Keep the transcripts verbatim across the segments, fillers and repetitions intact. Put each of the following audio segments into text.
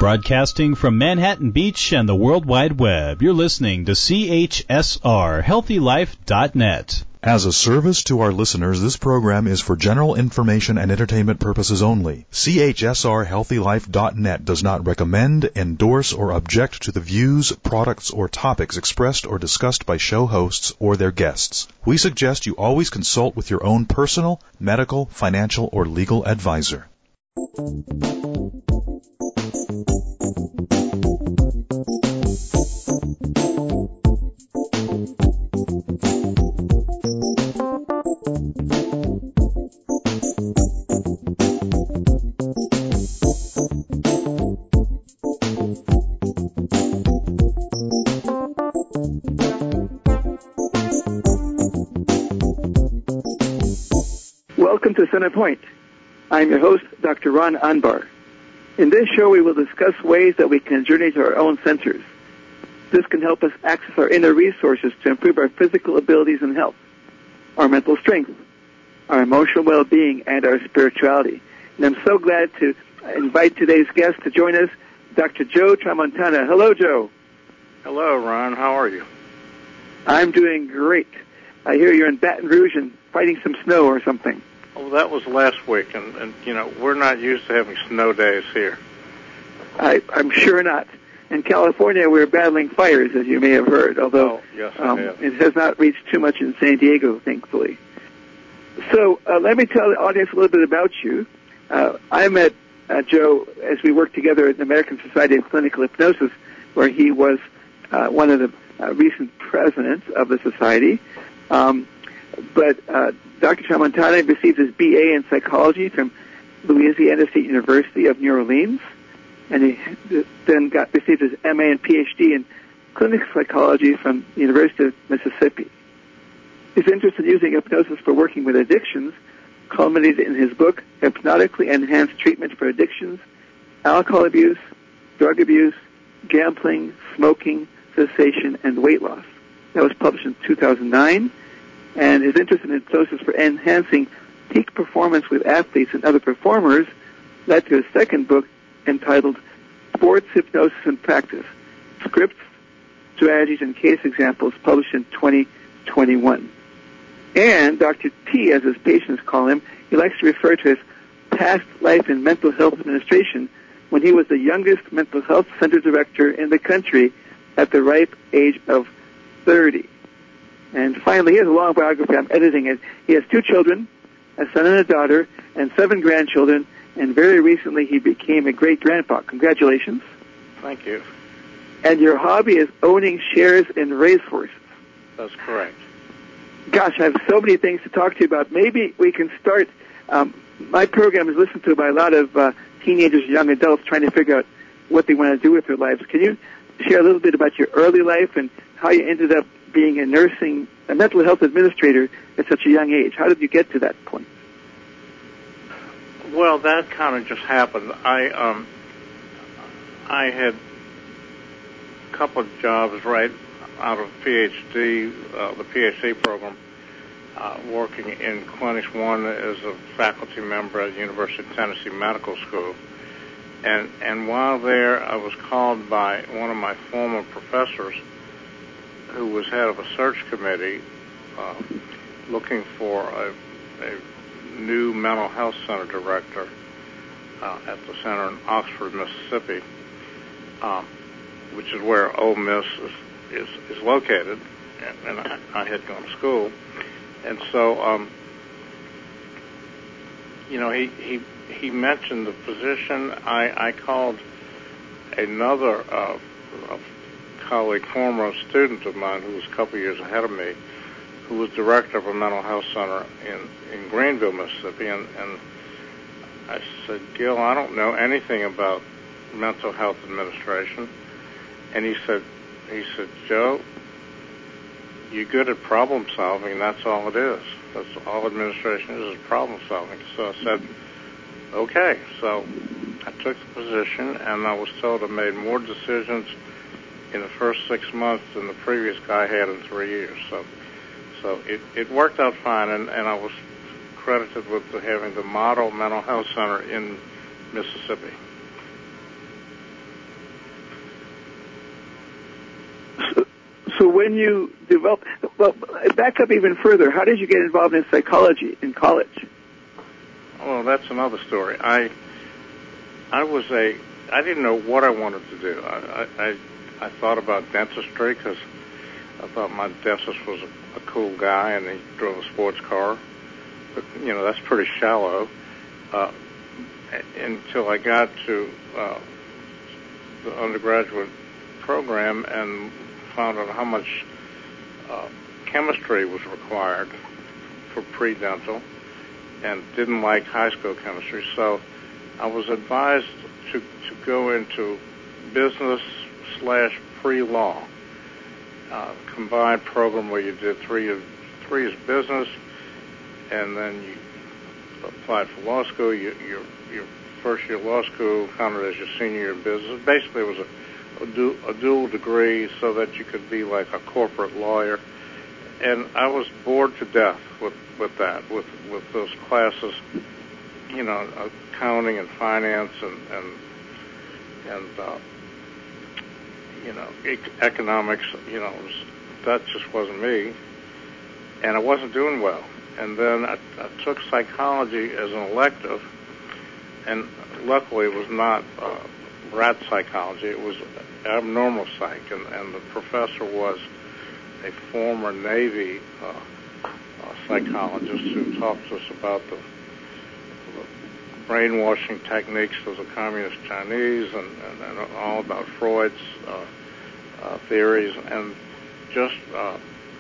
Broadcasting from Manhattan Beach and the World Wide Web, you're listening to C H S R Healthy Life dot net. As a service to our listeners, this program is for general information and entertainment purposes only. C H S R Healthy Life dot net does not recommend, endorse, or object to the views, products, or topics expressed or discussed by show hosts or their guests. We suggest you always consult with your own personal, medical, financial, or legal advisor. Welcome to Center Point. I'm your host, Doctor Ron Anbar. In this show, we will discuss ways that we can journey to our own centers. This can help us access our inner resources to improve our physical abilities and health, our mental strength, our emotional well-being, and our spirituality. And I'm so glad to invite today's guest to join us, Doctor Joe Tramontana. Hello, Joe. Hello, Ron. How are you? I'm doing great. I hear you're in Baton Rouge and fighting some snow or something. Oh, that was last week, and, and you know, we're not used to having snow days here. I, I'm sure not. In California, we're battling fires, as you may have heard, although oh, yes, um, have. it has not reached too much in San Diego, thankfully. So uh, let me tell the audience a little bit about you. Uh, I met uh, Joe as we worked together at the American Society of Clinical Hypnosis, where he was uh, one of the uh, recent presidents of the society. Um, but uh, Doctor Tramontana received his B A in psychology from Louisiana State University of New Orleans, and he then got received his M A and P H D in clinical psychology from the University of Mississippi. His interest in using hypnosis for working with addictions culminated in his book, Hypnotically Enhanced Treatment for Addictions, Alcohol Abuse, Drug Abuse, Gambling, Smoking, Cessation, and Weight Loss. That was published in two thousand nine. And his interest in hypnosis for enhancing peak performance with athletes and other performers led to his second book entitled Sports Hypnosis in Practice, Scripts, Strategies, and Case Examples, published in twenty twenty-one. And Doctor T, as his patients call him, he likes to refer to his past life in mental health administration when he was the youngest mental health center director in the country at the ripe age of thirty. And finally, he has a long biography. I'm editing it. He has two children, a son and a daughter, and seven grandchildren, and very recently he became a great-grandpa. Congratulations. Thank you. And your hobby is owning shares in racehorses. That's correct. Gosh, I have so many things to talk to you about. Maybe we can start. Um, my program is listened to by a lot of uh, teenagers and young adults trying to figure out what they want to do with their lives. Can you share a little bit about your early life and how you ended up being a nursing, a mental health administrator at such a young age? How did you get to that point? Well, that kind of just happened. I um, I had a couple of jobs right out of PhD, uh, the PhD program, uh, working in clinics. One as a faculty member at the University of Tennessee Medical School, and and while there, I was called by one of my former professors, who was head of a search committee uh, looking for a, a new mental health center director uh, at the center in Oxford, Mississippi, um, which is where Ole Miss is, is, is located, and, and I, I had gone to school. And so, um, you know, he, he, he mentioned the position. I, I called another uh, colleague, former student of mine who was a couple years ahead of me, who was director of a mental health center in, in Greenville, Mississippi, and, and I said, Gil, I don't know anything about mental health administration. And he said, he said, Joe, you're good at problem solving, and that's all it is. That's all administration is, is problem solving. So I said, okay. So I took the position, and I was told I made more decisions in the first six months than the previous guy had in three years. So so it, it worked out fine, and, and I was credited with having the model mental health center in Mississippi. so when you develop, well, back up even further. How did you get involved in psychology in college? Well, that's another story. I I was a I didn't know what I wanted to do. I I, I thought about dentistry because I thought my dentist was a, a cool guy and he drove a sports car. But you know, that's pretty shallow. Uh, until I got to uh, the undergraduate program and found out how much uh, chemistry was required for pre-dental, and didn't like high school chemistry. So I was advised to, to go into business slash pre-law, uh, combined program where you did three years, three years business, and then you applied for law school. You, your, your first year law school counted as your senior year in business. Basically, it was a, a, du- a dual degree so that you could be like a corporate lawyer. And I was bored to death with, with that, with, with those classes, you know, accounting and finance and, and, and uh, you know, ec- economics, you know, was, that just wasn't me. And I wasn't doing well. And then I, I took psychology as an elective, and luckily it was not uh, rat psychology, it was abnormal psych, and, and the professor was a former Navy uh, uh, psychologist who talked to us about the, the brainwashing techniques of the communist Chinese and, and, and all about Freud's uh, uh, theories, and just uh,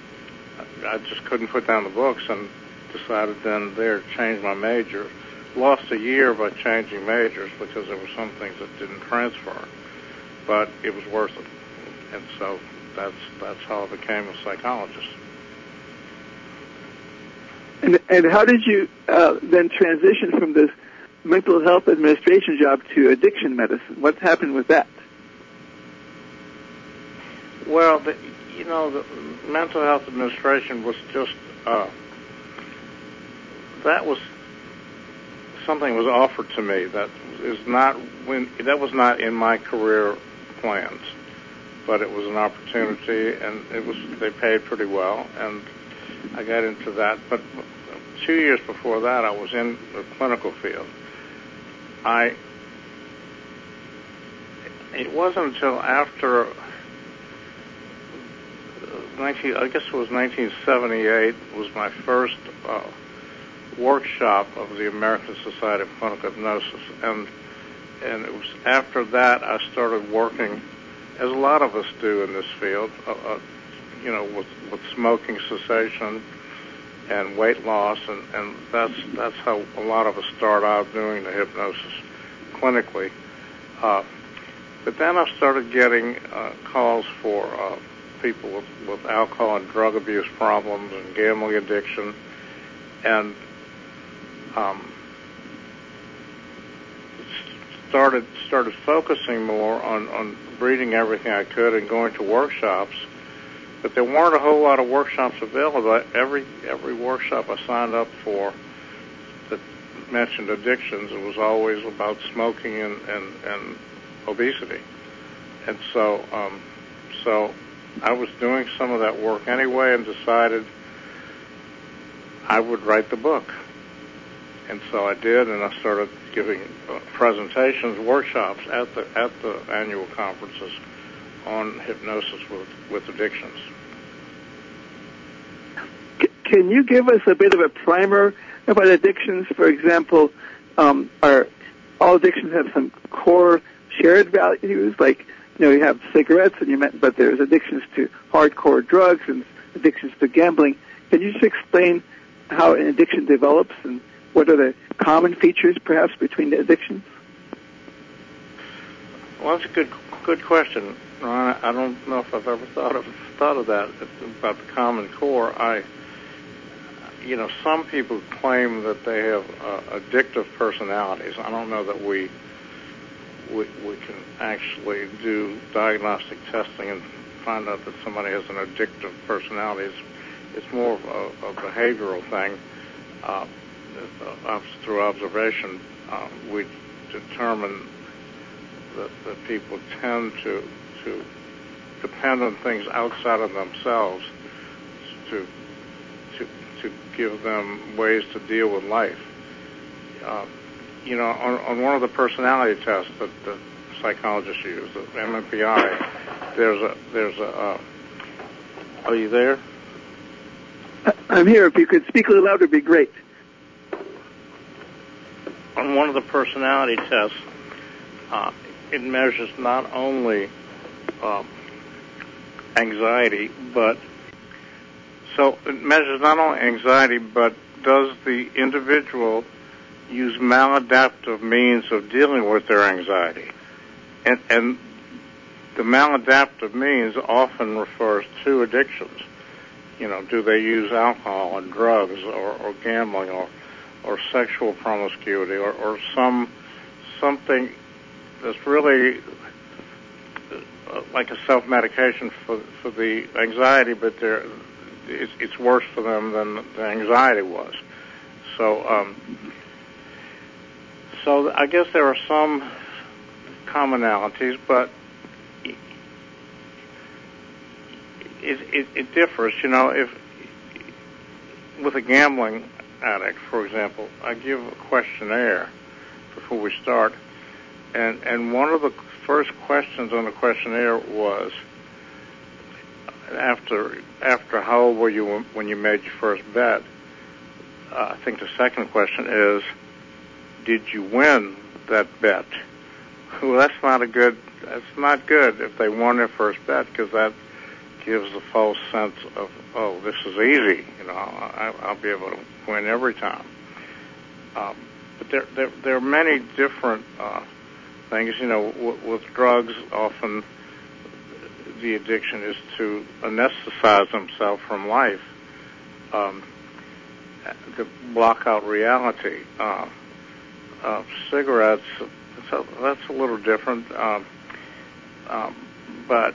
I just couldn't put down the books and decided then there to change my major. Lost a year by changing majors because there were some things that didn't transfer, but it was worth it. And so that's that's how I became a psychologist. And and how did you uh, then transition from this mental health administration job to addiction medicine? What happened with that? Well, the, you know, the mental health administration was just uh, that was something was offered to me that is not when that was not in my career plans, but it was an opportunity, and it was they paid pretty well, and I got into that. But two years before that, I was in the clinical field. I it wasn't until after nineteen I guess it was nineteen seventy-eight was my first uh, workshop of the American Society of Clinical Hypnosis, and and it was after that I started working, as a lot of us do in this field, uh, uh, you know, with, with smoking cessation and weight loss, and, and that's that's how a lot of us start out doing the hypnosis clinically. Uh, but then I started getting uh, calls for uh, people with, with alcohol and drug abuse problems and gambling addiction, and um, started started focusing more on, on reading everything I could and going to workshops. But there weren't a whole lot of workshops available. Every every workshop I signed up for that mentioned addictions, it was always about smoking and, and, and obesity. And so um, so I was doing some of that work anyway and decided I would write the book. And so I did, and I started giving uh, presentations, workshops at the at the annual conferences on hypnosis with, with addictions. Can you give us a bit of a primer about addictions? For example, um, are all addictions have some core shared values? Like, you know, you have cigarettes, and you meant, but there's addictions to hardcore drugs and addictions to gambling. Can you just explain how an addiction develops and what are the common features, perhaps, between the addictions? Well, that's a good good question, Ron. I don't know if I've ever thought of thought of that about the common core. I, you know, some people claim that they have uh, addictive personalities. I don't know that we, we we can actually do diagnostic testing and find out that somebody has an addictive personality. It's, it's more of a, a behavioral thing. Uh, through observation, uh, we determine that, that people tend to to depend on things outside of themselves to to to give them ways to deal with life. Uh, you know, on, on one of the personality tests that the psychologists use, the M M P I, there's a there's a. Uh, are you there? I'm here. If you could speak a little louder, it'd be great. On one of the personality tests, uh, it measures not only um, anxiety, but so it measures not only anxiety, but does the individual use maladaptive means of dealing with their anxiety? And, and the maladaptive means often refers to addictions. You know, do they use alcohol and drugs or, or gambling or or sexual promiscuity or, or some something that's really like a self-medication for for the anxiety, but they're, it's, it's worse for them than the anxiety was. So, um, so I guess there are some commonalities, but it, it, it differs. You know, if with a gambling addict, for example, I give a questionnaire before we start, and and one of the first questions on the questionnaire was after after how old were you when you made your first bet. Uh, I think the second question is, did you win that bet? Well, that's not a good. That's not good if they won their first bet, because that gives a false sense of, oh, this is easy. You know, I, I'll be able to win every time. Um, but there, there, there are many different uh, things. You know, w- with drugs, often the addiction is to anesthetize themselves from life, um, to block out reality. Uh, uh, cigarettes, so that's a little different, um, um, but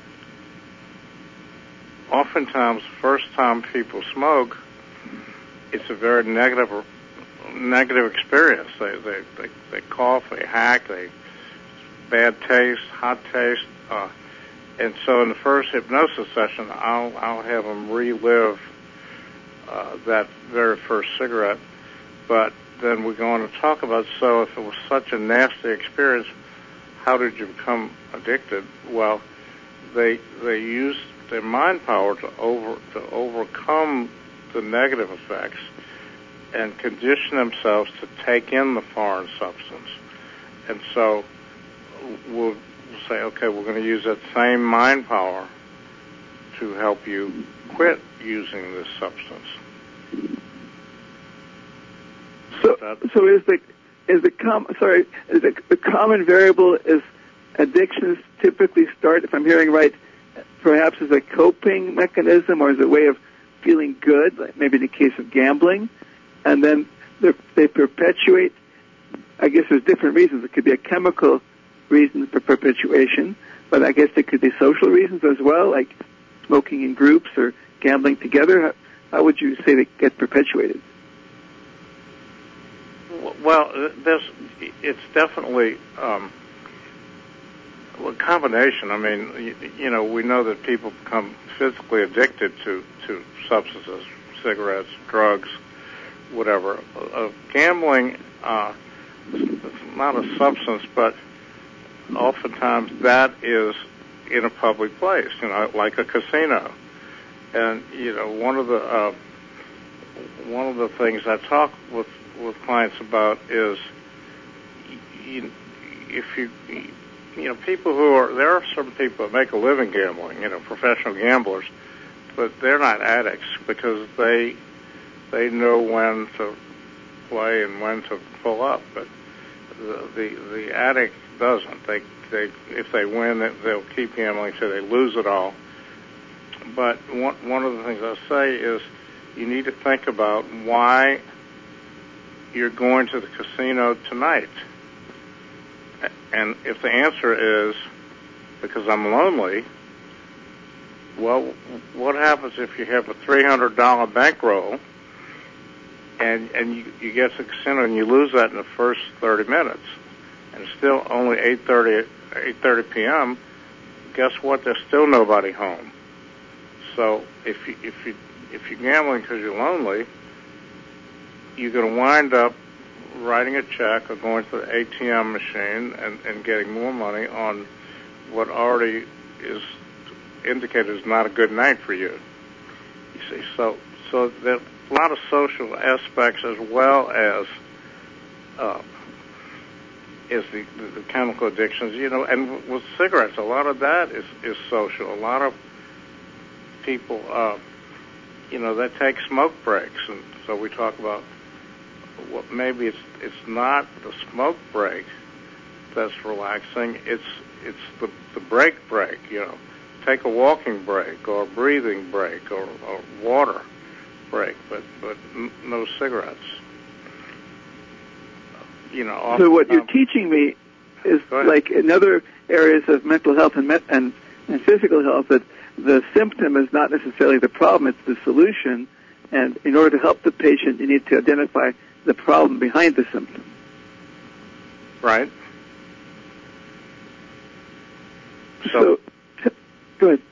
oftentimes, first time people smoke, it's a very negative, negative experience. They, they, they, they cough, they hack, they bad taste, hot taste, uh, and so in the first hypnosis session, I'll, I'll have them relive uh, that very first cigarette. But then we go on to talk about, so if it was such a nasty experience, how did you become addicted? Well, they they use their mind power to over to overcome the negative effects and condition themselves to take in the foreign substance. And so we'll say, okay, we're going to use that same mind power to help you quit using this substance. So, so is the is the com sorry is the, the common variable is addictions typically start, if I'm hearing right, perhaps as a coping mechanism or as a way of feeling good, like maybe in the case of gambling, and then they perpetuate. I guess there's different reasons. It could be a chemical reason for perpetuation, but I guess there could be social reasons as well, like smoking in groups or gambling together. How, how would you say they get perpetuated? Well, there's, it's definitely um, a combination. I mean, you, you know, we know that people become physically addicted to, to substances, cigarettes, drugs, whatever. Uh, gambling, uh, it's not a substance, but oftentimes that is in a public place, you know, like a casino. And, you know, one of the uh, one of the things I talk with with clients about is, you, if you, you know, people who are, there are some people that make a living gambling, you know, professional gamblers, but they're not addicts because they, they know when to play and when to pull up, but the, the, the addict doesn't. They, they, if they win, they'll keep gambling till they lose it all. But one, one of the things I say is you need to think about why you're going to the casino tonight. And if the answer is because I'm lonely, well, what happens if you have a three hundred dollars bankroll and, and you, you get to the casino and you lose that in the first thirty minutes? And it's still only eight thirty p.m., guess what? There's still nobody home. So if you if you if you're gambling because you're lonely, you're going to wind up writing a check or going to the A T M machine and, and getting more money on what already is indicated as not a good night for you. You see, so so there's a lot of social aspects as well as uh, is the, the, the chemical addictions. You know, and with cigarettes, a lot of that is, is social. A lot of people, uh, you know, they take smoke breaks, and so we talk about what maybe it's it's not the smoke break that's relaxing. It's it's the the break break. You know, take a walking break or a breathing break or, or water break, but but n- no cigarettes. You know. Often, so what you're um, teaching me is like in other areas of mental health and met- and and physical health that the symptom is not necessarily the problem; it's the solution. And in order to help the patient, you need to identify the problem behind the symptom. Right. So, so go ahead.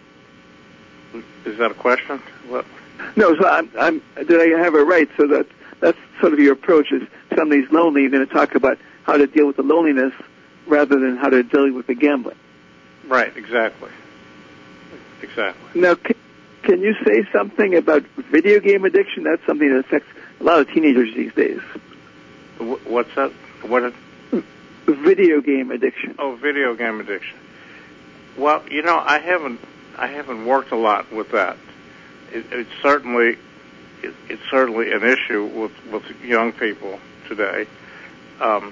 Is that a question? What? No, so I'm, I'm, did I have it right? So that that's sort of your approach is somebody's lonely, you're going to talk about how to deal with the loneliness rather than how to deal with the gambling. Right, exactly. Exactly. Now, can, can you say something about video game addiction? That's something that affects a lot of teenagers these days. What's that? What? Is... Video game addiction. Oh, video game addiction. Well, you know, I haven't, I haven't worked a lot with that. It, it's certainly, it, it's certainly an issue with, with young people today. Um,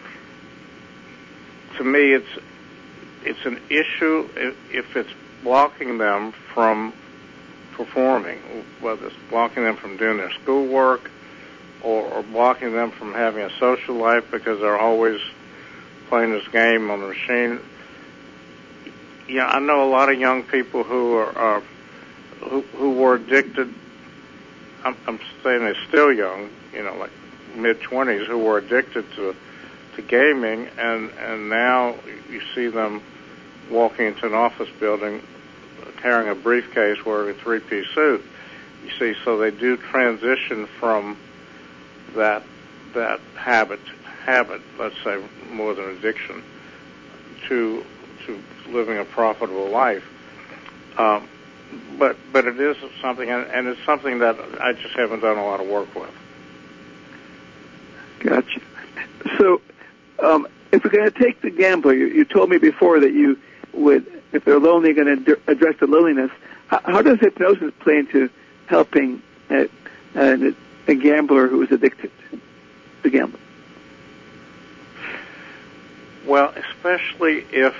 to me, it's, it's an issue if, if it's blocking them from performing, whether it's blocking them from doing their schoolwork or, or blocking them from having a social life because they're always playing this game on the machine. Yeah, I know a lot of young people who are, are who, who were addicted. I'm, I'm saying they're still young, you know, like mid twenties, who were addicted to to gaming, and and now you see them walking into an office building carrying a briefcase wearing a three-piece suit. You see, so they do transition from that that habit habit, let's say more than addiction, to to living a profitable life. Um, but but it is something, and, and it's something that I just haven't done a lot of work with. Gotcha. So, um, if we're going to take the gambler, you, you told me before that you would, if they're lonely, going to d- address the loneliness. How, how does hypnosis play into helping a, a, a gambler who is addicted to gambling? Well, especially if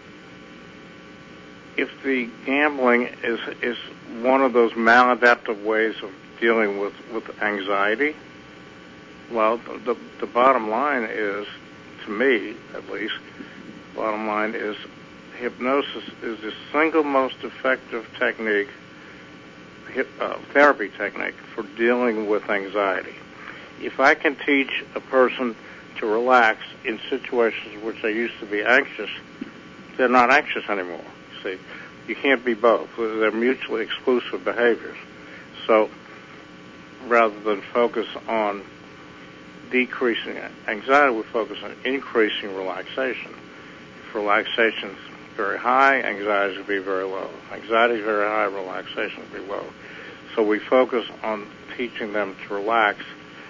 if the gambling is is one of those maladaptive ways of dealing with, with anxiety. Well, the, the the bottom line is, to me at least, bottom line is hypnosis is the single most effective technique, hip, uh, therapy technique for dealing with anxiety. If I can teach a person to relax in situations which they used to be anxious, they're not anxious anymore. See, you can't be both. They're mutually exclusive behaviors. So rather than focus on decreasing anxiety, we focus on increasing relaxation. If relaxation is very high, anxiety will be very low. Anxiety is very high, relaxation will be low. So we focus on teaching them to relax.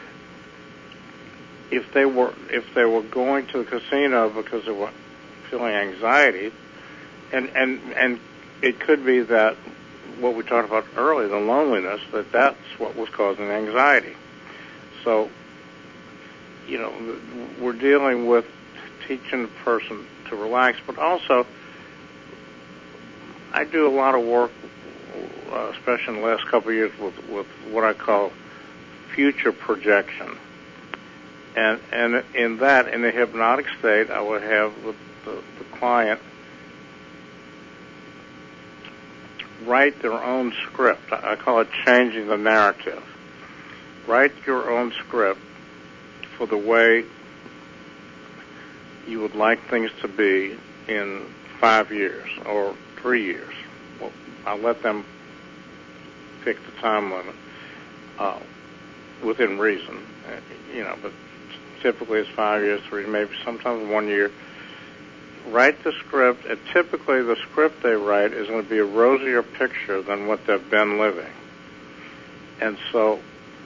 If they were if they were going to the casino because they were feeling anxiety, and and and it could be that what we talked about earlier, the loneliness, that that's what was causing anxiety. So, you know, we're dealing with teaching the person to relax, but also I do a lot of work, uh, especially in the last couple of years, with, with what I call future projection. And and in that, in the hypnotic state, I would have the, the, the client write their own script. I call it changing the narrative. Write your own script for the way you would like things to be in five years or three years. Well, I'll let them pick the time limit uh, within reason, uh, you know, but typically it's five years, three, maybe sometimes one year. Write the script, and typically the script they write is going to be a rosier picture than what they've been living. And so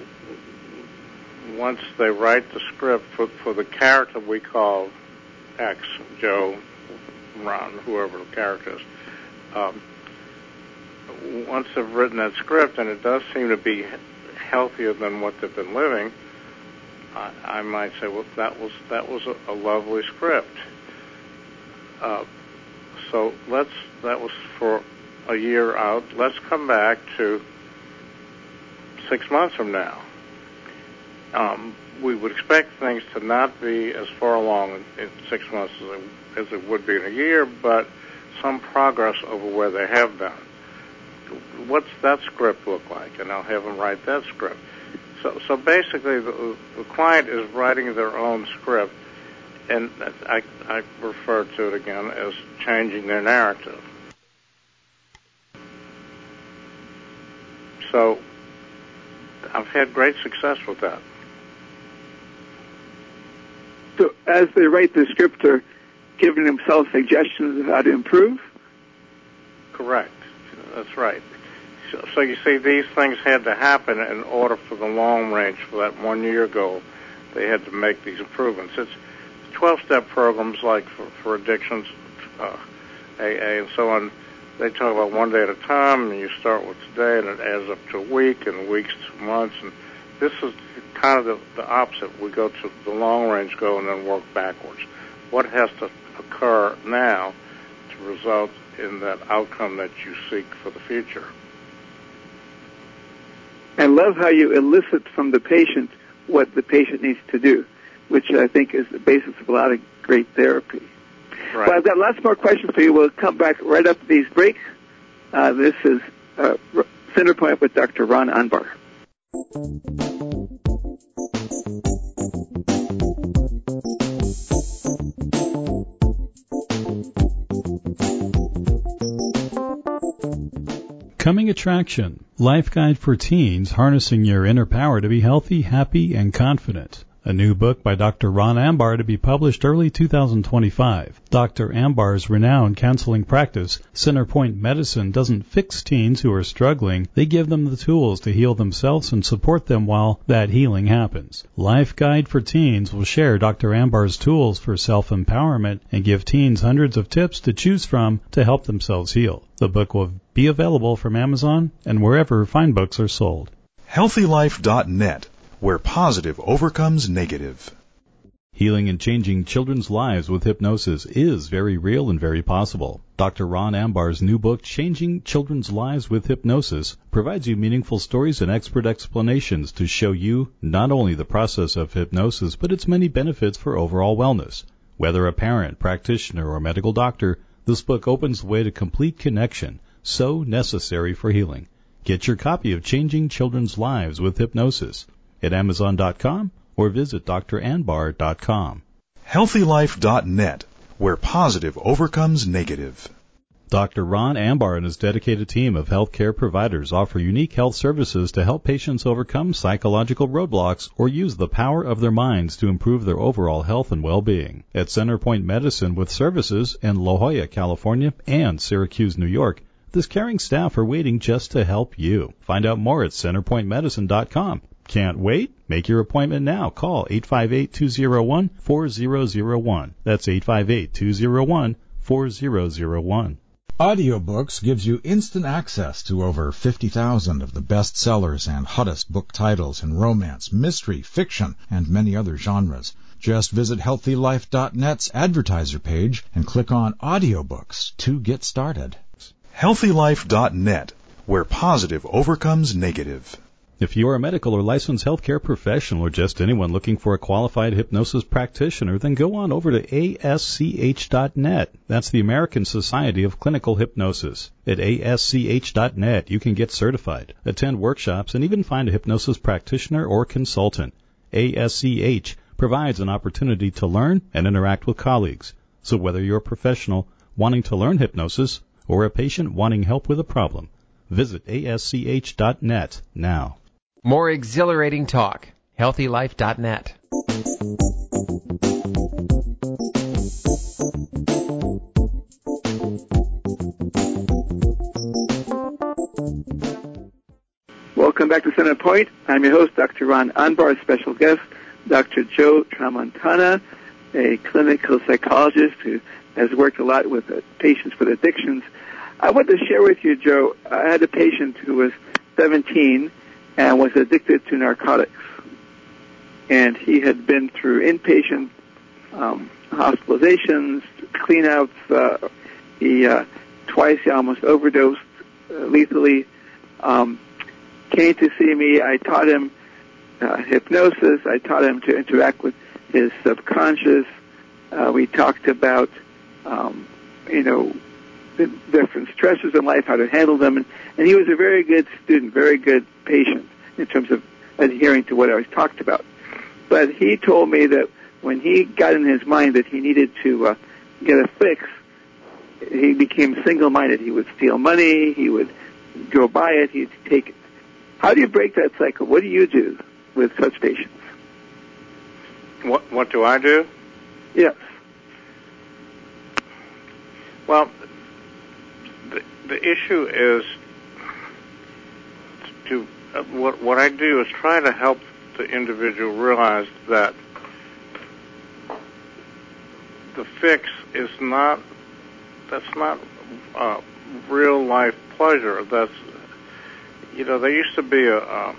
once they write the script for, for the character we call X, Joe, Ron, whoever the character is, um, once they've written that script and it does seem to be healthier than what they've been living, I, I might say, well, that was that was a, a lovely script. Uh, so let's, that was for a year out. Let's come back to six months from now. Um, we would expect things to not be as far along in, in six months as it, as it would be in a year, but some progress over where they have been. What's that script look like? And I'll have them write that script. So, so basically, the, the client is writing their own script, and I, I refer to it again as changing their narrative. So I've had great success with that. So as they write the script, they're giving themselves suggestions of how to improve? Correct. That's right. So, so you see, these things had to happen in order for the long range, for that one year goal. They had to make these improvements. It's twelve-step programs like for, for addictions, uh, A A and so on. They talk about one day at a time, and you start with today, and it adds up to a week, and weeks to months. And this is kind of the, the opposite. We go to the long-range goal and then work backwards. What has to occur now to result in that outcome that you seek for the future? I love how you elicit from the patient what the patient needs to do, which I think is the basis of a lot of great therapy. Right. Well, I've got lots more questions for you. We'll come back right up to these breaks. Uh, this is uh, Center Point with Doctor Ron Anbar. Coming attraction, Life Guide for Teens, Harnessing Your Inner Power to be Healthy, Happy, and Confident. A new book by Doctor Ron Anbar to be published early two thousand twenty-five. Doctor Anbar's renowned counseling practice, Centerpoint Medicine, doesn't fix teens who are struggling. They give them the tools to heal themselves and support them while that healing happens. Life Guide for Teens will share Doctor Anbar's tools for self-empowerment and give teens hundreds of tips to choose from to help themselves heal. The book will be available from Amazon and wherever fine books are sold. healthy life dot net, where positive overcomes negative. Healing and changing children's lives with hypnosis is very real and very possible. Doctor Ron Anbar's new book, Changing Children's Lives with Hypnosis, provides you meaningful stories and expert explanations to show you not only the process of hypnosis, but its many benefits for overall wellness. Whether a parent, practitioner, or medical doctor, this book opens the way to complete connection, so necessary for healing. Get your copy of Changing Children's Lives with Hypnosis at amazon dot com or visit d r anbar dot com. healthy life dot net, where positive overcomes negative. Doctor Ron Anbar and his dedicated team of healthcare providers offer unique health services to help patients overcome psychological roadblocks or use the power of their minds to improve their overall health and well-being. At Centerpoint Medicine with services in La Jolla, California and Syracuse, New York, this caring staff are waiting just to help you. Find out more at centerpoint medicine dot com. Can't wait? Make your appointment now. Call eight five eight, two zero one, four zero zero one. That's eight five eight, two zero one, four zero zero one. Audiobooks gives you instant access to over fifty thousand of the best sellers and hottest book titles in romance, mystery, fiction, and many other genres. Just visit healthy life dot net's advertiser page and click on Audiobooks to get started. healthy life dot net, where positive overcomes negative. If you are a medical or licensed healthcare professional or just anyone looking for a qualified hypnosis practitioner, then go on over to A S C H dot net. That's the American Society of Clinical Hypnosis. At A S C H dot net, you can get certified, attend workshops, and even find a hypnosis practitioner or consultant. A S C H provides an opportunity to learn and interact with colleagues. So whether you're a professional wanting to learn hypnosis, or a patient wanting help with a problem. Visit A S C H dot net now. More exhilarating talk. healthy life dot net. Welcome back to Center Point. I'm your host, Doctor Ron Anbar, special guest, Doctor Joe Tramontana, a clinical psychologist who has worked a lot with uh, patients with addictions. I want to share with you, Joe, I had a patient who was seventeen and was addicted to narcotics. And he had been through inpatient um, hospitalizations, cleanouts. Uh, he uh, twice he almost overdosed uh, lethally. Um, came to see me. I taught him uh, hypnosis. I taught him to interact with his subconscious. Uh, we talked about, um, you know, the different stresses in life, how to handle them. And, and he was a very good student, very good patient in terms of adhering to what I was talked about. But he told me that when he got in his mind that he needed to uh, get a fix, he became single-minded. He would steal money. He would go buy it. He'd take it. How do you break that cycle? What do you do with such patients? What What do I do? Yes. Well, the the issue is to uh, what what I do is try to help the individual realize that the fix is not that's not uh, real life pleasure. That's You know, there used to be a a,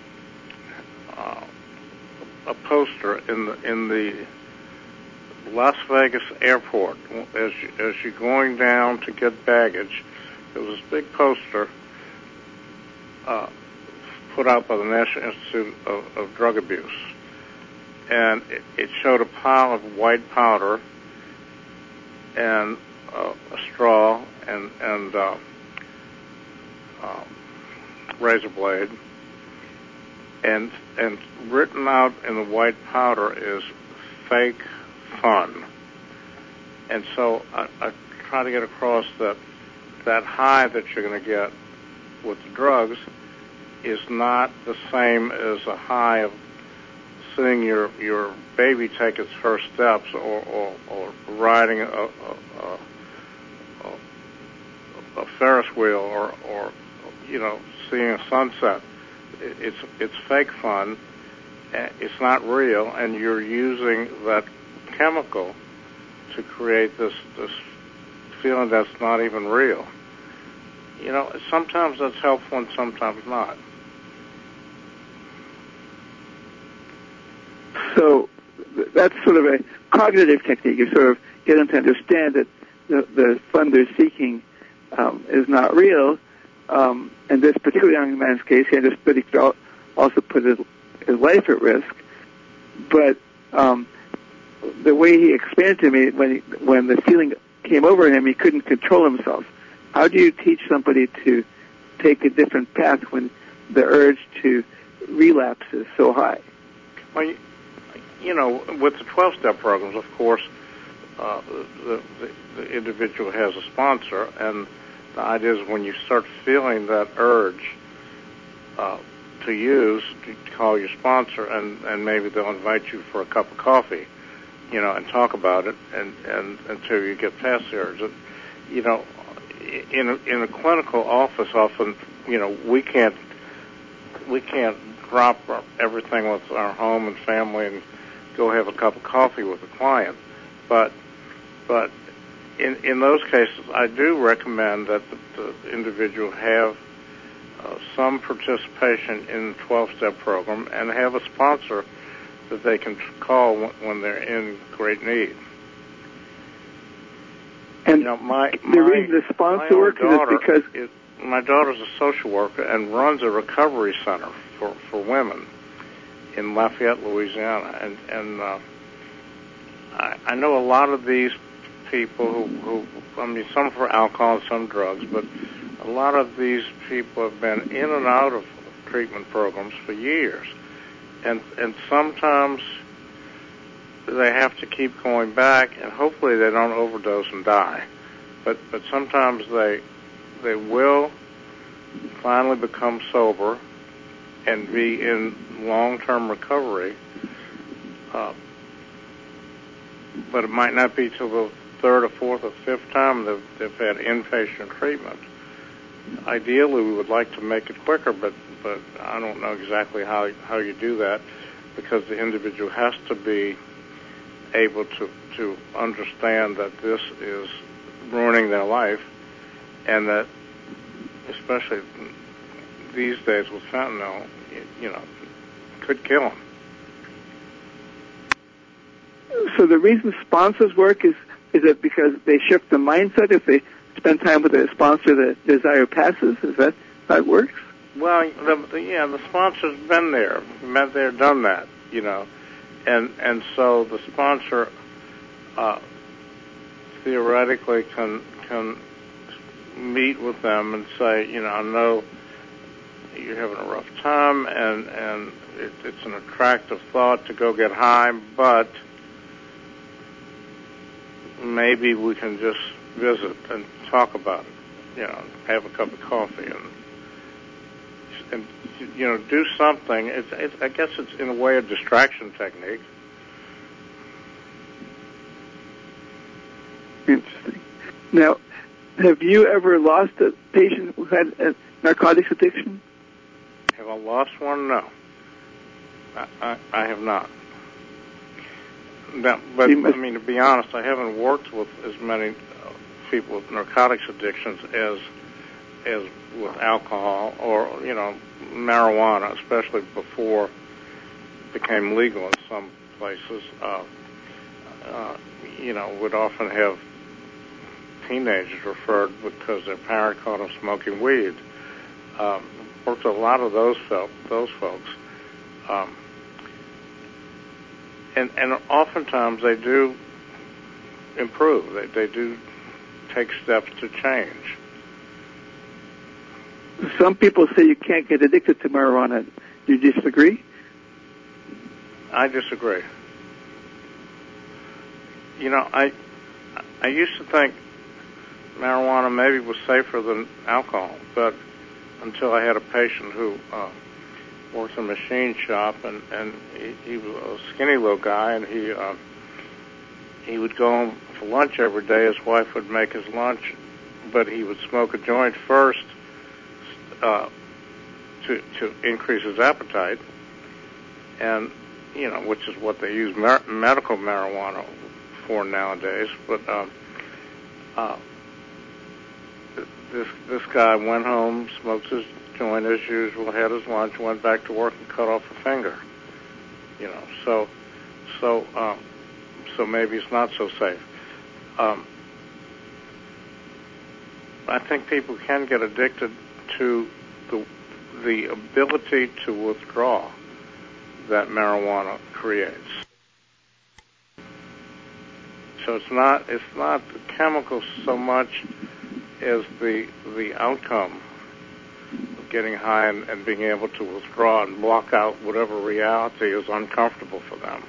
a poster in the in the Las Vegas airport as you, as you're going down to get baggage. There was this big poster uh, put out by the National Institute of, of Drug Abuse, and it, it showed a pile of white powder and uh, a straw and and uh, uh, razor blade, and and written out in the white powder is fake fun. And so I, I try to get across that that high that you're going to get with the drugs is not the same as a high of seeing your your baby take its first steps, or or, or riding a, a, a, a Ferris wheel, or or you know, seeing a sunset. It's it's fake fun. It's not real, and you're using that chemical to create this this feeling that's not even real. You know, sometimes that's helpful and sometimes not. So that's sort of a cognitive technique. You sort of get them to understand that the, the fun they're seeking um, is not real. Um, in this particular young man's case, he understood he could also put his, his life at risk. But um, the way he explained to me, when he, when the feeling came over him, he couldn't control himself. How do you teach somebody to take a different path when the urge to relapse is so high? Well, you, you know, with the twelve-step programs, of course, uh, the, the, the individual has a sponsor, and the idea is when you start feeling that urge uh, to use, to call your sponsor, and, and maybe they'll invite you for a cup of coffee, you know, and talk about it, and, and until you get past the urge. And, you know, in a, in a clinical office, often, you know, we can't we can't drop everything with our home and family and go have a cup of coffee with a client, but but. In, in those cases, I do recommend that the, the individual have uh, some participation in the twelve-step program and have a sponsor that they can call when, when they're in great need. And you know, my, the my, reason the sponsor works is because is, my daughter's a social worker and runs a recovery center for, for women in Lafayette, Louisiana, and and uh, I, I know a lot of these people who, who, I mean, some for alcohol and some drugs, but a lot of these people have been in and out of treatment programs for years. And and sometimes they have to keep going back, and hopefully they don't overdose and die. but but sometimes they they will finally become sober and be in long-term recovery, uh, but it might not be till the third or fourth or fifth time they've, they've had inpatient treatment. Ideally, we would like to make it quicker, but, but I don't know exactly how, how you do that, because the individual has to be able to, to understand that this is ruining their life, and that especially these days with fentanyl, you know, could kill them. So the reason sponsors work is, is it because they shift the mindset? If they spend time with a sponsor, the desire passes? Is that how it works? Well, the, the, yeah, the sponsor's been there, been there, done that, you know, and and so the sponsor uh, theoretically can can meet with them and say, you know, I know you're having a rough time, and and it, it's an attractive thought to go get high, but maybe we can just visit and talk about it, you know, have a cup of coffee and, and you know, do something. It's, it's, I guess it's in a way a distraction technique. Interesting. Now, have you ever lost a patient who had a narcotics addiction? Have I lost one? No. I, I, I have not. Now, but, I mean, to be honest, I haven't worked with as many people with narcotics addictions as as with alcohol or, you know, marijuana, especially before it became legal in some places. Uh, uh, you know, would often have teenagers referred because their parent caught them smoking weed. Um, worked with a lot of those fel- those folks. Um, And, and oftentimes they do improve. They, they do take steps to change. Some people say you can't get addicted to marijuana. Do you disagree? I disagree. You know, I I used to think marijuana maybe was safer than alcohol, but until I had a patient who uh, worked in a machine shop, and, and he, he was a skinny little guy, and he uh, he would go home for lunch every day. His wife would make his lunch, but he would smoke a joint first uh, to to increase his appetite, and you know, which is what they use mar- medical marijuana for nowadays. But um, uh, this this guy went home, smoked his joint as usual, had his lunch, went back to work, and cut off a finger. You know, so so um, so maybe it's not so safe. Um, I think people can get addicted to the the ability to withdraw that marijuana creates. So it's not it's not the chemicals so much as the the outcome of getting high and, and being able to withdraw and block out whatever reality is uncomfortable for them.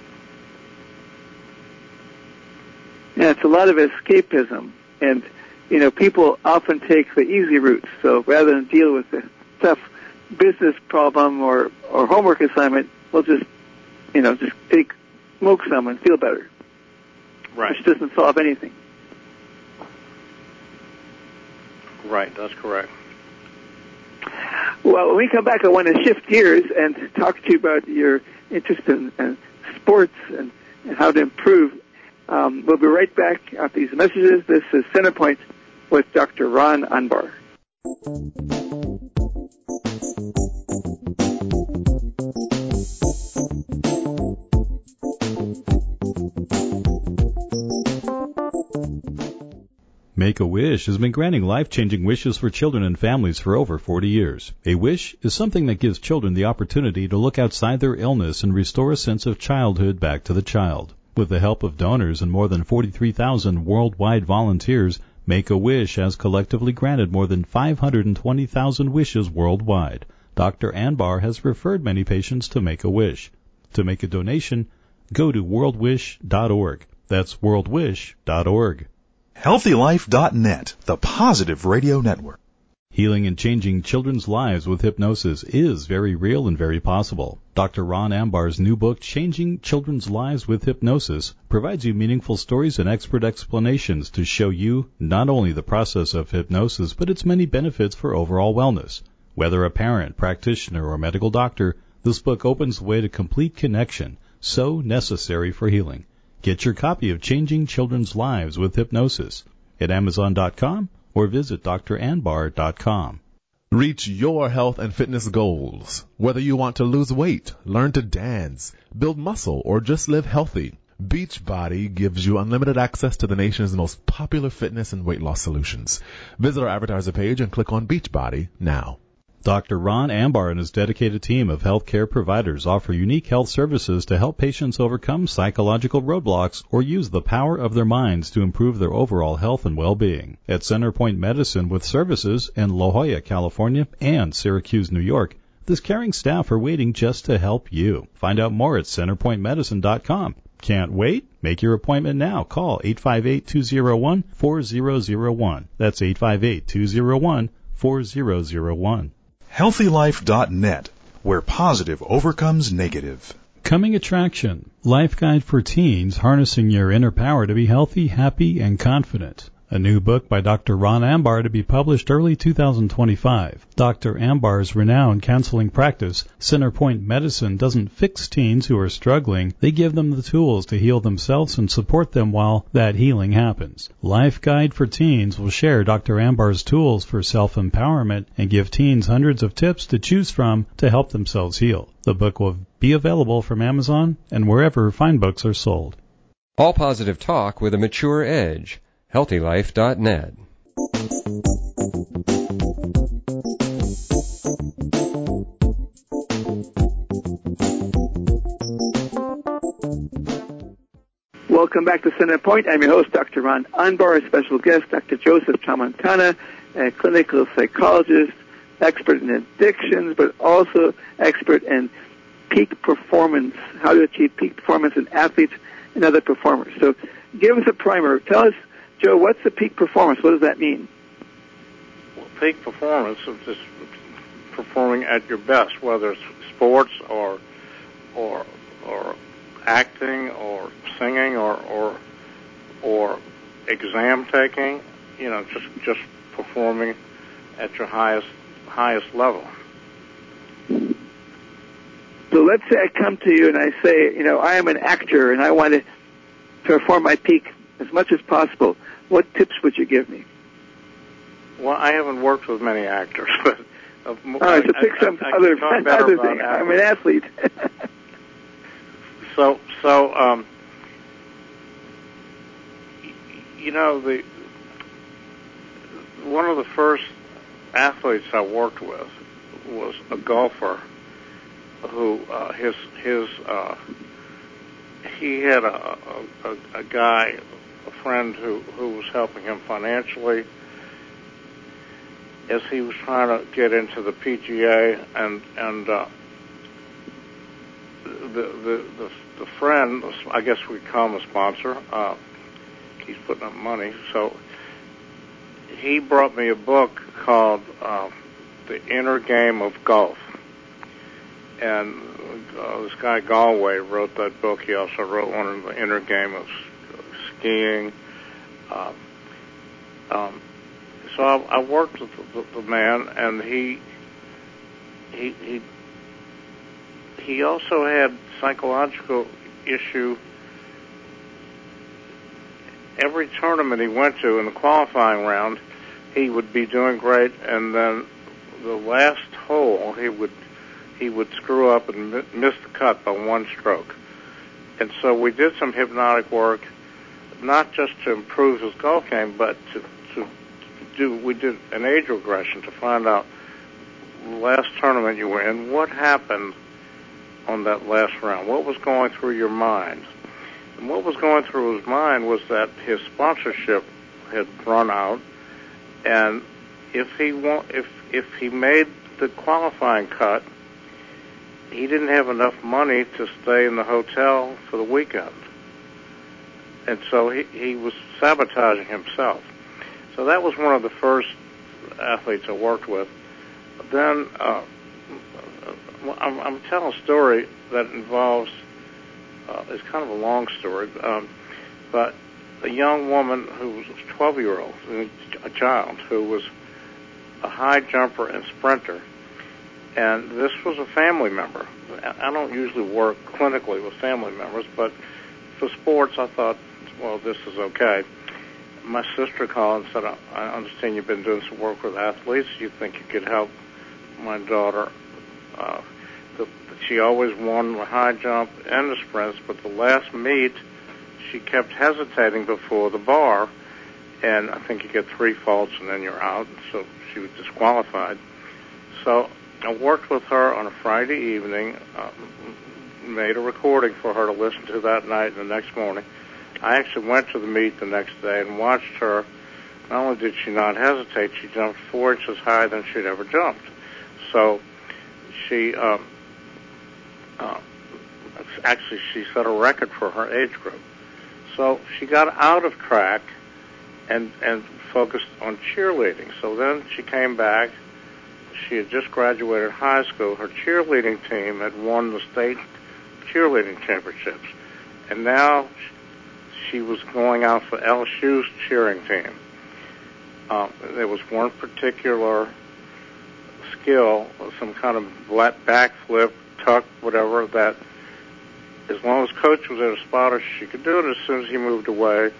Yeah, it's a lot of escapism, and you know, people often take the easy route. So rather than deal with the tough business problem or, or homework assignment, we'll just, you know, just take, smoke some and feel better. Right. Which doesn't solve anything. Right, that's correct. Well, when we come back, I want to shift gears and talk to you about your interest in, in sports and, and how to improve. Um, we'll be right back after these messages. This is Centerpoint with Doctor Ron Anbar. Make-A-Wish has been granting life-changing wishes for children and families for over forty years. A wish is something that gives children the opportunity to look outside their illness and restore a sense of childhood back to the child. With the help of donors and more than forty-three thousand worldwide volunteers, Make-A-Wish has collectively granted more than five hundred twenty thousand wishes worldwide. Doctor Anbar has referred many patients to Make-A-Wish. To make a donation, go to world wish dot org. That's world wish dot org. healthy life dot net, the positive radio network. Healing and changing children's lives with hypnosis is very real and very possible. Doctor Ron Ambar's new book, Changing Children's Lives with Hypnosis, provides you meaningful stories and expert explanations to show you not only the process of hypnosis, but its many benefits for overall wellness. Whether a parent, practitioner, or medical doctor, this book opens the way to complete connection, so necessary for healing. Get your copy of Changing Children's Lives with Hypnosis at amazon dot com or visit d r anbar dot com. Reach your health and fitness goals. Whether you want to lose weight, learn to dance, build muscle, or just live healthy, Beachbody gives you unlimited access to the nation's most popular fitness and weight loss solutions. Visit our advertiser page and click on Beachbody now. Doctor Ron Ambar and his dedicated team of healthcare providers offer unique health services to help patients overcome psychological roadblocks or use the power of their minds to improve their overall health and well-being. At Centerpoint Medicine with services in La Jolla, California and Syracuse, New York, this caring staff are waiting just to help you. Find out more at centerpoint medicine dot com. Can't wait? Make your appointment now. Call eight five eight, two oh one, four oh oh one. That's eight five eight, two oh one, four oh oh one. healthy life dot net, where positive overcomes negative. Coming Attraction, Life Guide for Teens, Harnessing Your Inner Power to be Healthy, Happy, and Confident. A new book by Doctor Ron Ambar to be published early two thousand twenty-five. Doctor Ambar's renowned counseling practice, Centerpoint Medicine, doesn't fix teens who are struggling. They give them the tools to heal themselves and support them while that healing happens. Life Guide for Teens will share Doctor Ambar's tools for self-empowerment and give teens hundreds of tips to choose from to help themselves heal. The book will be available from Amazon and wherever fine books are sold. All positive talk with a mature edge. healthy life dot net. Welcome back to Center Point. I'm your host, Doctor Ron Ambar, special guest, Doctor Joseph Tramontana, a clinical psychologist, expert in addictions, but also expert in peak performance, how to achieve peak performance in athletes and other performers. So give us a primer. Tell us, Joe, what's the peak performance? What does that mean? Well, peak performance is just performing at your best, whether it's sports or or or acting or singing or or or exam taking. You know, just just performing at your highest highest level. So let's say I come to you and I say, you know, I am an actor and I want to perform my peak as much as possible. What tips would you give me? Well, I haven't worked with many actors, but uh, all right, so pick some I, I other, other thing. Actors. I'm an athlete. so, so um, you know, the one of the first athletes I worked with was a golfer who uh, his his uh, he had a, a a guy. a friend who, who was helping him financially as he was trying to get into the P G A, and and uh, the, the the the friend, I guess we call him a sponsor. Uh, he's putting up money, so he brought me a book called uh, The Inner Game of Golf, and uh, this guy Galway wrote that book. He also wrote one of The Inner Game of Skiing. Uh, um, so I, I worked with the, the man, and he he he he also had psychological issue. Every tournament he went to in the qualifying round, he would be doing great, and then the last hole he would he would screw up and miss the cut by one stroke. And so we did some hypnotic work, not just to improve his golf game, but to, to do, we did an age regression to find out the last tournament you were in, what happened on that last round, what was going through your mind. And what was going through his mind was that his sponsorship had run out, and if he wa- if if he made the qualifying cut, he didn't have enough money to stay in the hotel for the weekend. and so he, he was sabotaging himself. So that was one of the first athletes I worked with. Then uh, I'm, I'm telling a story that involves, uh, it's kind of a long story, um, but a young woman who was a twelve-year-old, a child, who was a high jumper and sprinter. And this was a family member. I don't usually work clinically with family members, but for sports, I thought, well, this is okay. My sister called and said, I understand you've been doing some work with athletes. You think you could help my daughter? Uh, the, she always won the high jump and the sprints, but the last meet, she kept hesitating before the bar, and I think you get three faults and then you're out, so she was disqualified. So I worked with her on a Friday evening, uh, made a recording for her to listen to that night and the next morning. I actually went to the meet the next day and watched her. Not only did she not hesitate, she jumped four inches higher than she'd ever jumped. So she, um, uh, actually, she set a record for her age group. So she got out of track and and focused on cheerleading. So then she came back. She had just graduated high school. Her cheerleading team had won the state cheerleading championships. And now she was going out for L S U's cheering team. Um, there was one particular skill, some kind of backflip, tuck, whatever, that as long as Coach was at a spotter, she could do it. As soon as he moved away,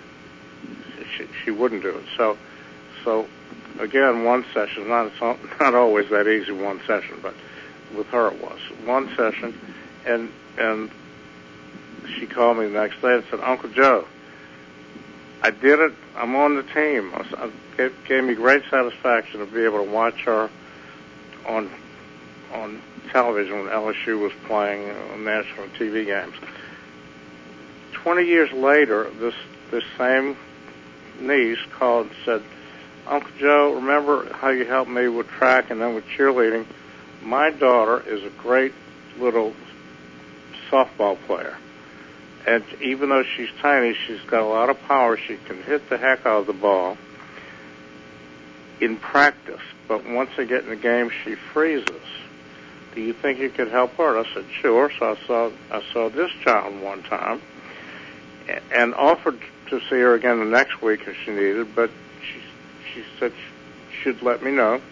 she, she wouldn't do it. So, so again, one session, not not always that easy, one session, but with her it was. One session, and and she called me the next day and said, Uncle Joe, I did it. I'm on the team. It gave me great satisfaction to be able to watch her on on television when L S U was playing uh, national T V games. Twenty years later, this this same niece called and said, Uncle Joe, remember how you helped me with track and then with cheerleading? My daughter is a great little softball player. And even though she's tiny, she's got a lot of power. She can hit the heck out of the ball in practice. But once they get in the game, she freezes. Do you think you could help her? I said, sure. So I saw I saw this child one time and offered to see her again the next week if she needed, but she, she said she should let me know.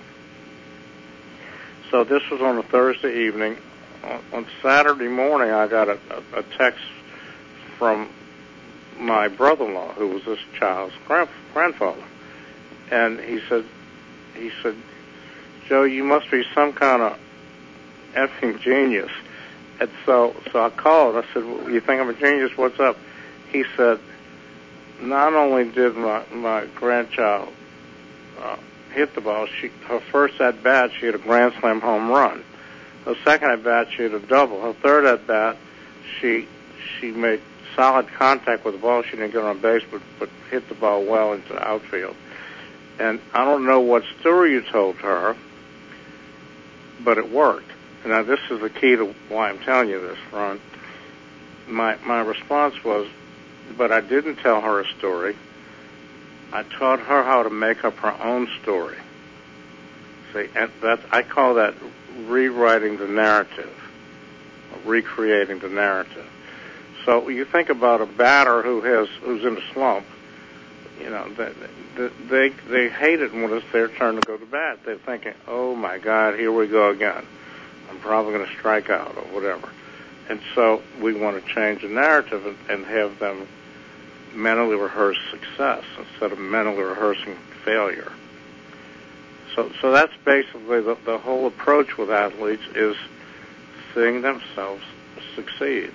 So this was on a Thursday evening. On, on Saturday morning, I got a, a, a text from my brother-in-law, who was this child's grand, grandfather. And he said, he said, Joe, you must be some kind of effing genius. And so, so I called. I said, well, you think I'm a genius? What's up? He said, not only did my, my grandchild uh, hit the ball, she, her first at-bat, she had a Grand Slam home run. Her second at-bat, she had a double. Her third at-bat, she she made solid contact with the ball. She didn't get on base, but, but hit the ball well into the outfield. And I don't know what story you told her, but it worked. Now, this is the key to why I'm telling you this, Ron. My my response was, but I didn't tell her a story. I taught her how to make up her own story. See, and that I call that rewriting the narrative, recreating the narrative. So you think about a batter who has who's in a slump. You know, they they they hate it when it's their turn to go to bat. They're thinking, "Oh my God, here we go again. I'm probably going to strike out or whatever." And so we want to change the narrative and, and have them mentally rehearse success instead of mentally rehearsing failure. So, so that's basically the, the whole approach with athletes is seeing themselves succeed.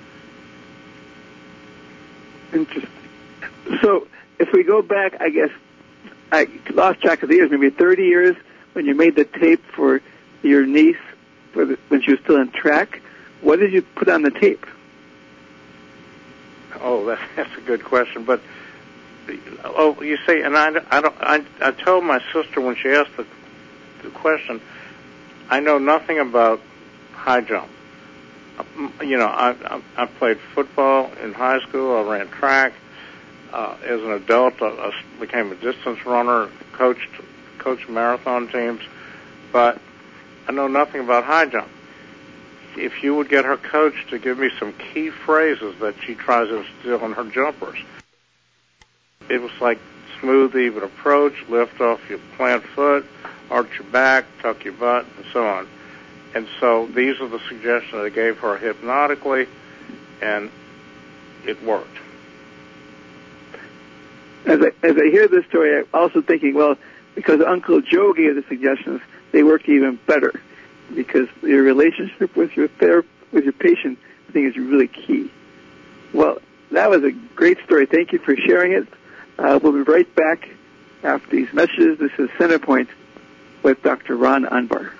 Interesting. So, if we go back, I guess I lost track of the years, maybe thirty years when you made the tape for your niece for the, when she was still in track. What did you put on the tape? Oh, that, that's a good question. But oh, you see, and I, I don't. I, I told my sister when she asked the, the question, I know nothing about high jump. you know, I, I, I played football in high school. I ran track. Uh, as an adult, I, I became a distance runner, coached coached marathon teams, but I know nothing about high jump. If you would get her coach to give me some key phrases that she tries to instill in her jumpers, it was like smooth, even approach, lift off your plant foot, arch your back, tuck your butt, and so on. And so these are the suggestions I gave her hypnotically, and it worked. As I, as I hear this story, I'm also thinking, well, because Uncle Joe gave the suggestions, they work even better, because your relationship with your ther- with your patient, I think, is really key. Well, that was a great story. Thank you for sharing it. Uh, we'll be right back after these messages. This is Centerpoint with Doctor Ron Anbar.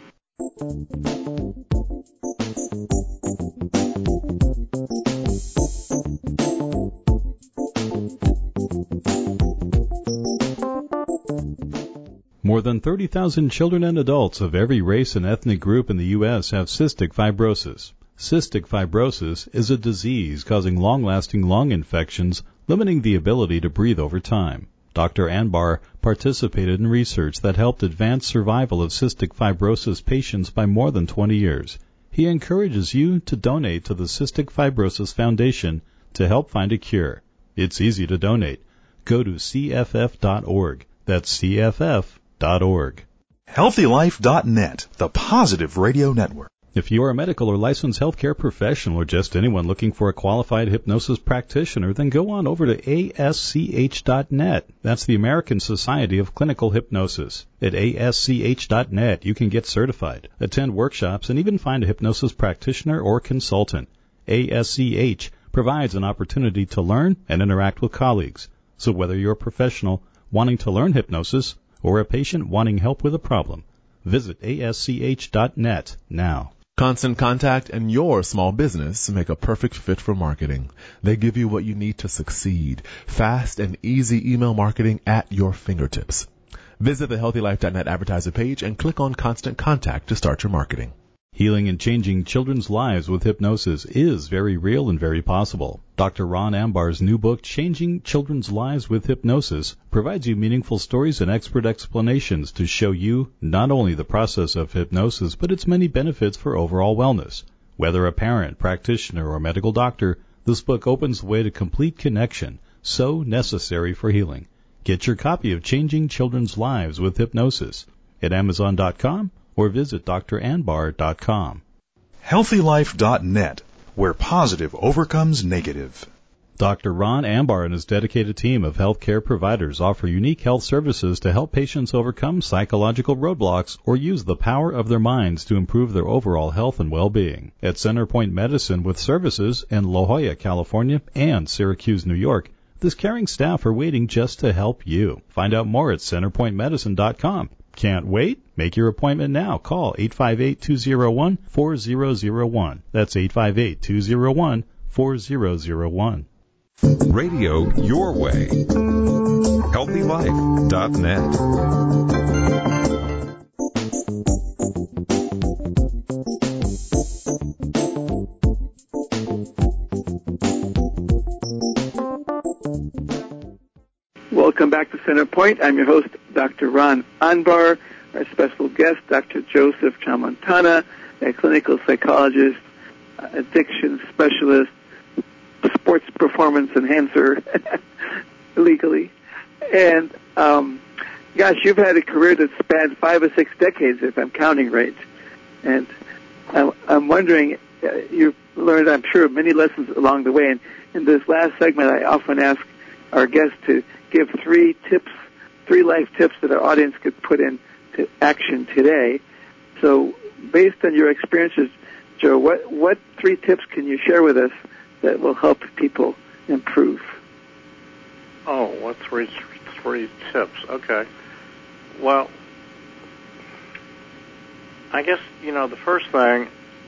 More than thirty thousand children and adults of every race and ethnic group in the U S have cystic fibrosis. Cystic fibrosis is a disease causing long-lasting lung infections, limiting the ability to breathe over time. Doctor Anbar participated in research that helped advance survival of cystic fibrosis patients by more than twenty years. He encourages you to donate to the Cystic Fibrosis Foundation to help find a cure. It's easy to donate. Go to C F F dot org. That's C F F dot org. Healthy Life dot net, the positive radio network. If you are a medical or licensed healthcare professional or just anyone looking for a qualified hypnosis practitioner, then go on over to A S C H dot net. That's the American Society of Clinical Hypnosis. At A S C H dot net, you can get certified, attend workshops, and even find a hypnosis practitioner or consultant. A S C H provides an opportunity to learn and interact with colleagues. So whether you're a professional wanting to learn hypnosis or a patient wanting help with a problem, visit A S C H dot net now. Constant Contact and your small business make a perfect fit for marketing. They give you what you need to succeed. Fast and easy email marketing at your fingertips. Visit the Healthy Life dot net advertiser page and click on Constant Contact to start your marketing. Healing and changing children's lives with hypnosis is very real and very possible. Doctor Ron Ambar's new book, Changing Children's Lives with Hypnosis, provides you meaningful stories and expert explanations to show you not only the process of hypnosis, but its many benefits for overall wellness. Whether a parent, practitioner, or medical doctor, this book opens the way to complete connection, so necessary for healing. Get your copy of Changing Children's Lives with Hypnosis at Amazon dot com or visit D R Anbar dot com. Healthy Life dot net, where positive overcomes negative. Doctor Ron Ambar and his dedicated team of healthcare providers offer unique health services to help patients overcome psychological roadblocks or use the power of their minds to improve their overall health and well-being. At Centerpoint Medicine with services in La Jolla, California and Syracuse, New York, this caring staff are waiting just to help you. Find out more at Centerpoint Medicine dot com. Can't wait? Make your appointment now. Call eight five eight, two oh one, four oh oh one. That's eight five eight, two oh one, four oh oh one. Radio your way. Healthy Life dot net. Welcome back to Centerpoint. I'm your host, Doctor Ron Anbar. Our special guest, Doctor Joseph Tramontana, a clinical psychologist, addiction specialist, sports performance enhancer, legally. And, um, gosh, you've had a career that spanned five or six decades, if I'm counting right. And I'm, I'm wondering, uh, you've learned, I'm sure, many lessons along the way. And in this last segment, I often ask our guests to give three tips, three life tips that our audience could put into action today. So based on your experiences, Joe, what, what three tips can you share with us that will help people improve? Oh, what three, three tips? Okay. Well, I guess, you know, the first thing,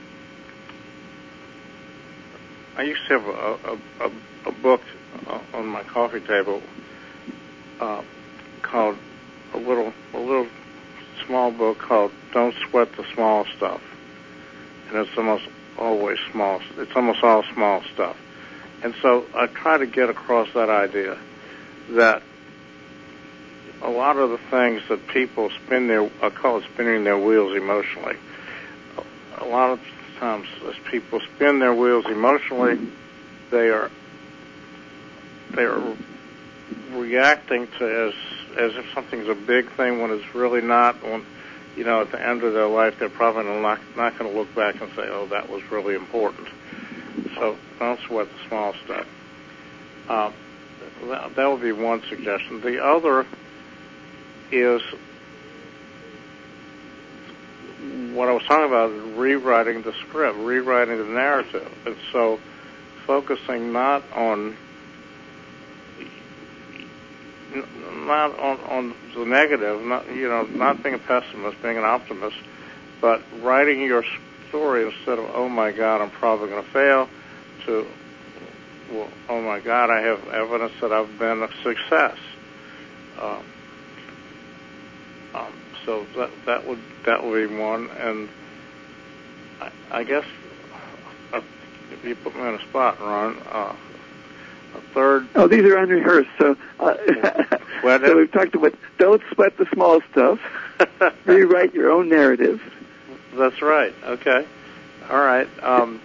I used to have a, a, a, a book on my coffee table uh, called a little a little small book called Don't Sweat the Small Stuff. And it's the most always small. It's almost all small stuff. And so I try to get across that idea that a lot of the things that people spin their, I call it spinning their wheels emotionally. A lot of times as people spin their wheels emotionally, they are, they are reacting to as, as if something's a big thing when it's really not. When, you know, at the end of their life, they're probably not, not going to look back and say, oh, that was really important. So don't sweat the small stuff. Uh, that, that would be one suggestion. The other is what I was talking about, rewriting the script, rewriting the narrative. And so focusing not on not on, on the negative, not, you know, not being a pessimist, being an optimist, but writing your story instead of, oh my God, I'm probably going to fail, to, well, oh my God, I have evidence that I've been a success. Um, um, so that that would that would be one, and I, I guess uh, if you put me on a spot, Ron, uh, a third. Oh, these are unrehearsed. So, uh, so we've talked about don't sweat the small stuff. Rewrite your own narrative. That's right. Okay. All right. Um,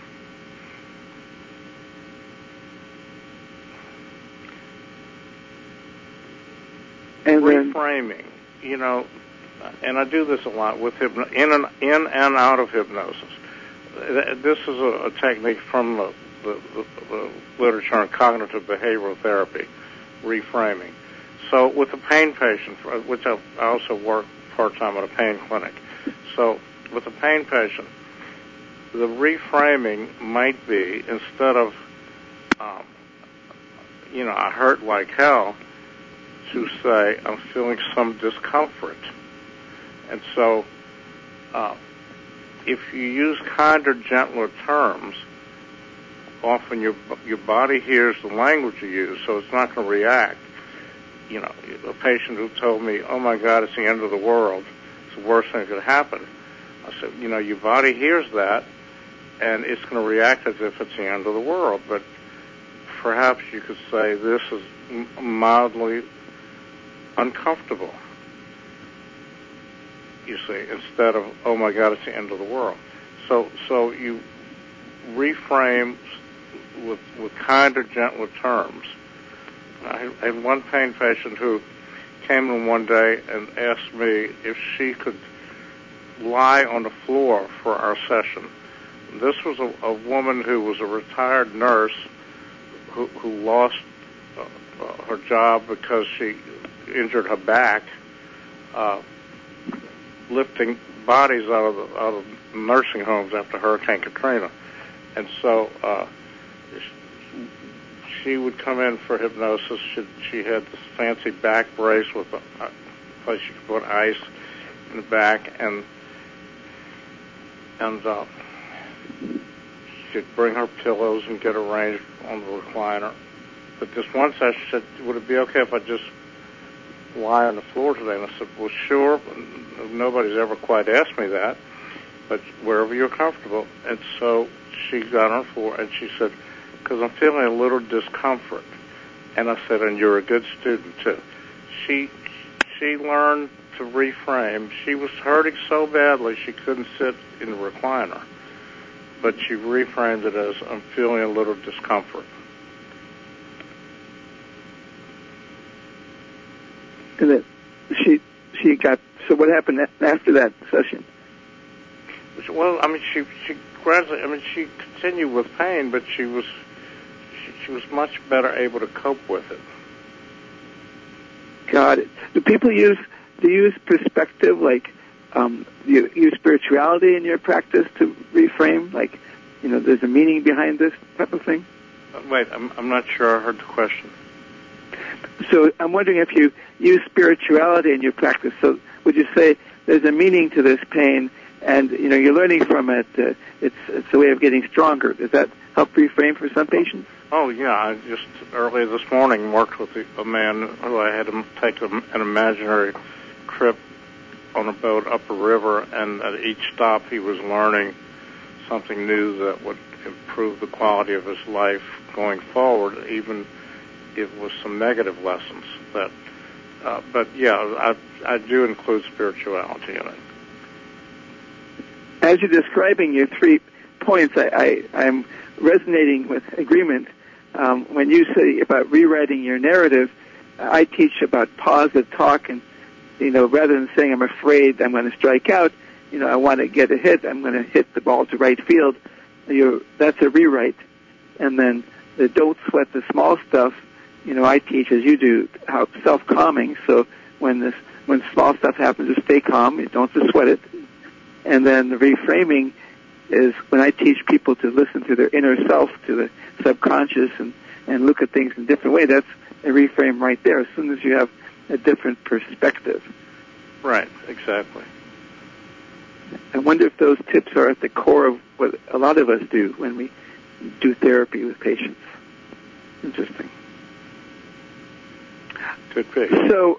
and reframing. Then, you know, and I do this a lot with hypno- in and in and out of hypnosis. This is a, a technique from the, the, the, the literature on cognitive behavioral therapy, reframing. So with a pain patient, which I also work part-time at a pain clinic, so with a pain patient, the reframing might be, instead of, um, you know, I hurt like hell, to say, I'm feeling some discomfort. And so uh, if you use kinder, gentler terms, often your your body hears the language you use, so it's not going to react. You know, a patient who told me, oh, my God, it's the end of the world. It's the worst thing that could happen. I said, you know, your body hears that, and it's going to react as if it's the end of the world. But perhaps you could say, this is mildly uncomfortable, you see, instead of, oh, my God, it's the end of the world. So so you reframe with, with kinder, gentler terms. I had one pain patient who came in one day and asked me if she could lie on the floor for our session. This was a, a woman who was a retired nurse who, who lost uh, uh, her job because she injured her back, uh, lifting bodies out of the, out of nursing homes after Hurricane Katrina. And so uh, she would come in for hypnosis. She, she had this fancy back brace with a, a place you could put ice in the back, and and uh, she'd bring her pillows and get arranged on the recliner. But this one session said, would it be okay if I just lie on the floor today? And I said, well, sure. Nobody's ever quite asked me that, but wherever you're comfortable. And so she got on the floor, and she said, because I'm feeling a little discomfort. And I said, and you're a good student, too. She she learned to reframe. She was hurting so badly she couldn't sit in the recliner, but she reframed it as, I'm feeling a little discomfort. And then she she got, so what happened after that session? Well, I mean, she she gradually, I mean, she continued with pain, but she was she, she was much better able to cope with it. Got it. Do people use do you use perspective, like um, you use spirituality in your practice to reframe, like, you know, there's a meaning behind this type of thing? Uh, wait, I'm I'm not sure I heard the question. So I'm wondering if you use spirituality in your practice. So would you say there's a meaning to this pain, and you know you're learning from it? Uh, it's it's a way of getting stronger. Does that help reframe for some patients? Oh yeah, I just earlier this morning worked with a man who I had him take a, an imaginary trip on a boat up a river, and at each stop he was learning something new that would improve the quality of his life going forward, even if with some negative lessons. That, uh, but yeah, I, I do include spirituality in it. As you're describing your three points, I, I, I'm resonating with agreement. Um, when you say about rewriting your narrative, I teach about positive talk, and you know, rather than saying I'm afraid I'm going to strike out, you know, I want to get a hit, I'm going to hit the ball to right field. You're, that's a rewrite. And then the don't sweat the small stuff, you know, I teach, as you do, how self-calming. So when this, when small stuff happens, just stay calm, you don't just sweat it. And then the reframing is when I teach people to listen to their inner self, to the subconscious, and, and look at things in a different way. That's a reframe right there, as soon as you have a different perspective. Right, exactly. I wonder if those tips are at the core of what a lot of us do when we do therapy with patients. Interesting. Good pick. So,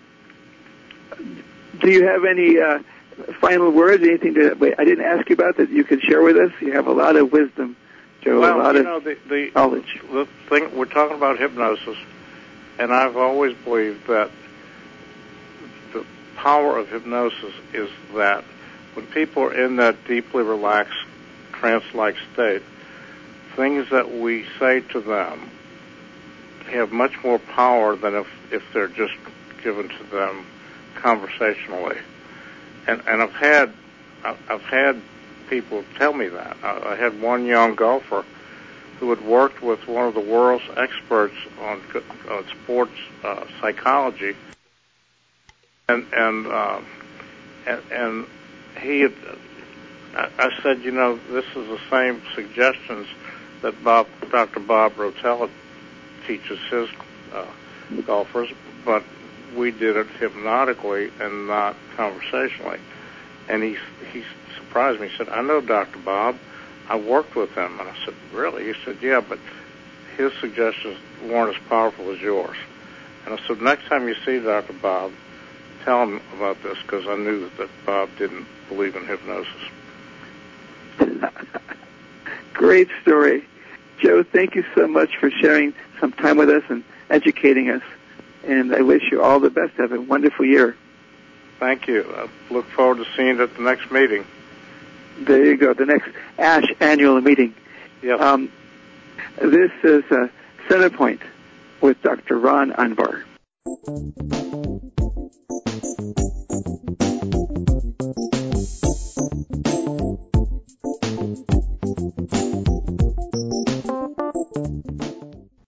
do you have any uh, final words, anything that wait, I didn't ask you about that you could share with us? You have a lot of wisdom, Joe, well, a lot you of know, the, the, knowledge. The thing, we're talking about hypnosis, and I've always believed that the power of hypnosis is that when people are in that deeply relaxed, trance-like state, things that we say to them have much more power than if, if they're just given to them conversationally. And, and I've had I've had people tell me that. I, I had one young golfer who had worked with one of the world's experts on, on sports uh, psychology, and and, uh, and and he had. I, I said, you know, this is the same suggestions that Bob, Doctor Bob Rotella teaches his uh, golfers, but we did it hypnotically and not conversationally. And he he surprised me. He said, I know Doctor Bob. I worked with him. And I said, really? He said, yeah, but his suggestions weren't as powerful as yours. And I said, next time you see Doctor Bob, tell him about this, because I knew that Bob didn't believe in hypnosis. Great story. Joe, thank you so much for sharing some time with us and educating us. And I wish you all the best. Have a wonderful year. Thank you. I look forward to seeing you at the next meeting. There you go, the next ASH annual meeting. Yes. Um, this is uh, Centerpoint with Doctor Ron Anbar.